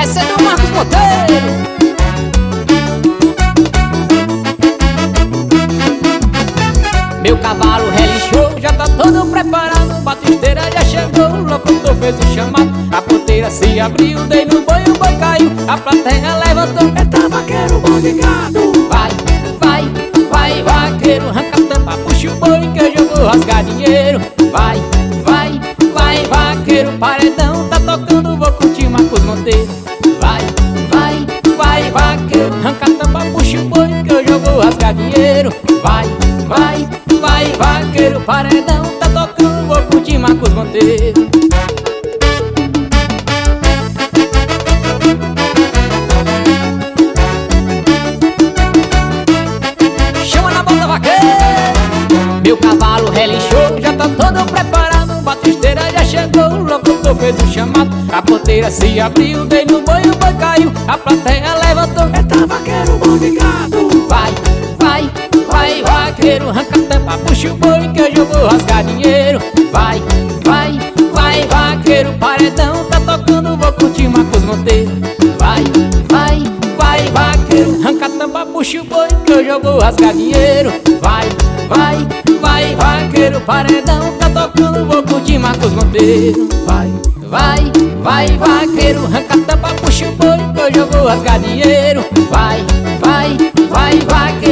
Essa é do Marcos Monteiro. Meu cavalo relinchou, já tá todo preparado. Batisteira já chegou, o locutor fez o chamado. A ponteira se abriu, dei no banho, o boi caiu. A plateia levantou, eita vaqueiro, bom de gado. Vai, vai, vai vaqueiro, arranca a tampa, puxa o boi que hoje eu vou rasgar dinheiro. Vai, vai, vai vaqueiro, paredão tá tocando, vou curtir Marcos Monteiro. Vai, vai, vai vaqueiro, arranca a tampa, puxa o boi que hoje eu vou rasgar dinheiro. Vai, vai, vai vaqueiro, paredão tá tocando, vou curtir Marcos Monteiro. Chama na bota vaqueiro. Meu cavalo relinchou, já tá todo preparado. Batisteira já chegou, o locutor fez o chamado. A ponteira se abriu, dei no banho, o boi caiu. A plateia levantou, eita vaqueiro, bom de gado. Vai, vai, vai vaqueiro, arranca a tampa, puxa o boi que hoje eu vou rasgar dinheiro. Vai, vai, vai vaqueiro, paredão tá tocando, vou curtir Marcos Monteiro. Vai, vai, vai vaqueiro, arranca a tampa, puxa o boi que hoje eu vou rasgar dinheiro. Vai, vai, vai vaqueiro, paredão tá tocando, vou curtir Marcos Monteiro. Vai, vai, vai vaqueiro, arranca a tampa, puxa o boi que hoje eu vou rasgar dinheiro. Vai, vai, vai vaqueiro.